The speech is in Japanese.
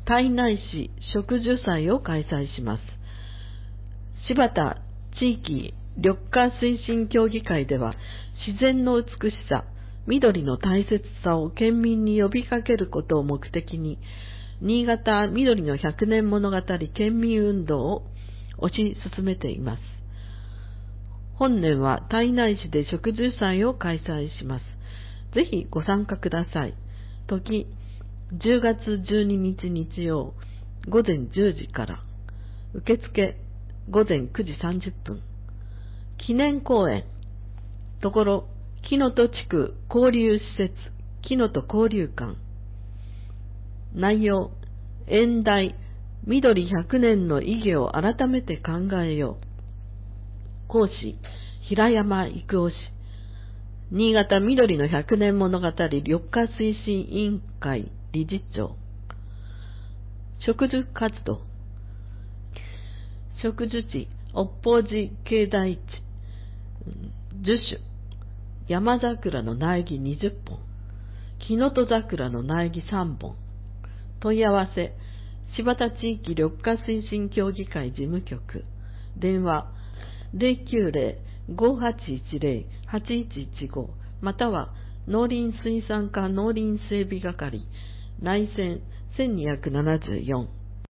胎内市植樹祭を開催します。柴田地域緑化推進協議会では、自然の美しさ、緑の大切さを県民に呼びかけることを目的に、新潟緑の100年物語県民運動を推し進めています。本年は胎内市で植樹祭を開催します。ぜひご参加ください。時、10月12日日曜午前10時から。受付午前9時30分。記念公演。ところ、木の戸地区交流施設、木の戸交流館。内容、演題、緑100年の意義を改めて考えよう。講師、平山郁夫氏。新潟緑の100年物語緑化推進委員会理事長。植樹活動。植樹地、北方寺境内地。樹種。山桜の苗木20本。木の戸桜の苗木3本。問い合わせ、柴田地域緑化推進協議会事務局。電話、090-5810-8115または農林水産課農林整備係内線1274